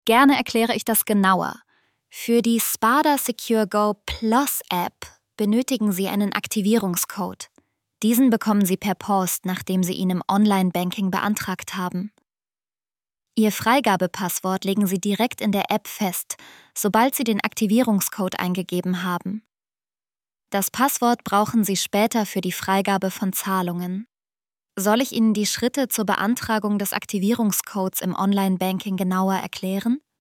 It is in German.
Gerne erkläre ich das genauer. Für die Spada Secure Go Plus App benötigen Sie einen Aktivierungscode. Diesen bekommen Sie per Post, nachdem Sie ihn im Online-Banking beantragt haben. Ihr Freigabepasswort legen Sie direkt in der App fest, sobald Sie den Aktivierungscode eingegeben haben. Das Passwort brauchen Sie später für die Freigabe von Zahlungen. Soll ich Ihnen die Schritte zur Beantragung des Aktivierungscodes im Online-Banking genauer erklären?